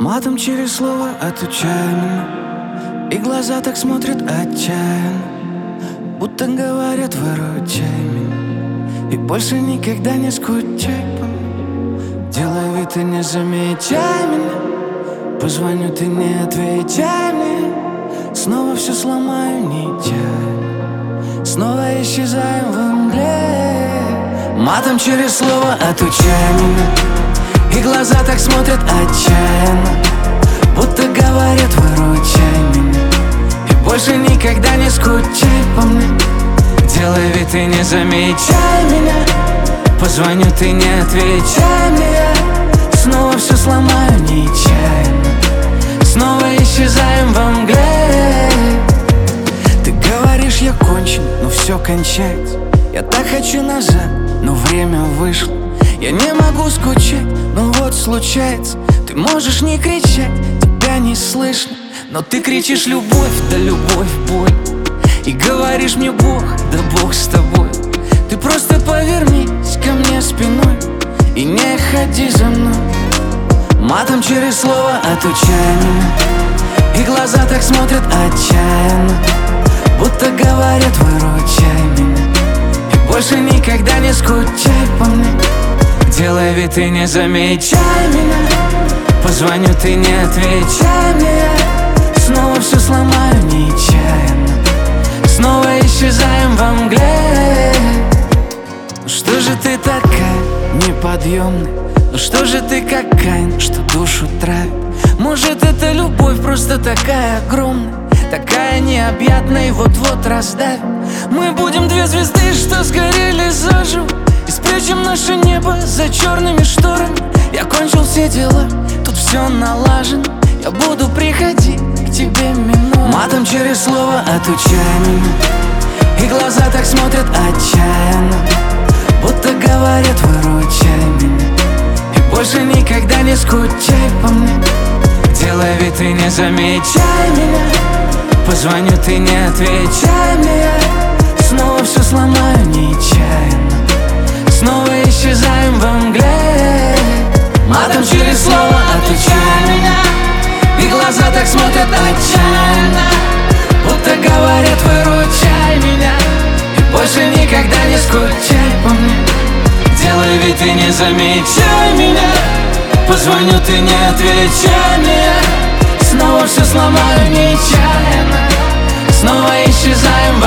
Матом через слово отучай меня, и глаза так смотрят отчаянно, будто говорят: выручай меня, и больше никогда не скучай по мне. Делай вид и не замечай меня, позвоню, ты не отвечай мне. Снова все сломаю нечаянно, снова исчезаем в мгле. Матом через слово отучай меня, и глаза так смотрят отчаянно, будто говорят: выручай меня, и больше никогда не скучай по мне. Делай вид и не замечай меня, позвоню, ты не отвечай мне. Снова все сломаю нечаянно, снова исчезаем во мгле. Ты говоришь: я кончен, но все кончается. Я так хочу назад, но время вышло. Я не могу скучать, но вот случается. Ты можешь не кричать, тебя не слышно, но ты кричишь: любовь, да любовь, боль. И говоришь мне: Бог, да Бог с тобой. Ты просто повернись ко мне спиной и не ходи за мной. Матом через слово отучай меня, и глаза так смотрят отчаянно, будто говорят: выручай меня, и больше никогда не скучай по мне. Делай вид и не замечай меня, позвоню, ты не отвечай мне. Снова все сломаю нечаянно, снова исчезаем во мгле. Ну что же ты такая неподъемная? Ну что же ты как Каин, что душу травит? Может, это любовь просто такая огромная, такая необъятная и вот-вот раздавит. Мы будем две звезды, что сгорели заживо, и спрячем наше небо за черными шторами. Я кончил все дела, тут все налажено. Я буду приходить к тебе минуя. Матом через слово отучай меня, и глаза так смотрят отчаянно, будто говорят: выручай меня, и больше никогда не скучай по мне. Делай вид и не замечай меня, позвоню, ты не отвечай мне. Снова все сломаю нечаянно, снова исчезаем во мгле. Матом через слово отучай меня, и глаза так смотрят отчаянно, будто говорят: выручай меня, и больше никогда не скучай по мне. Делай вид и не замечай меня, позвоню, ты не отвечай мне. Снова все сломаю нечаянно, снова исчезаем во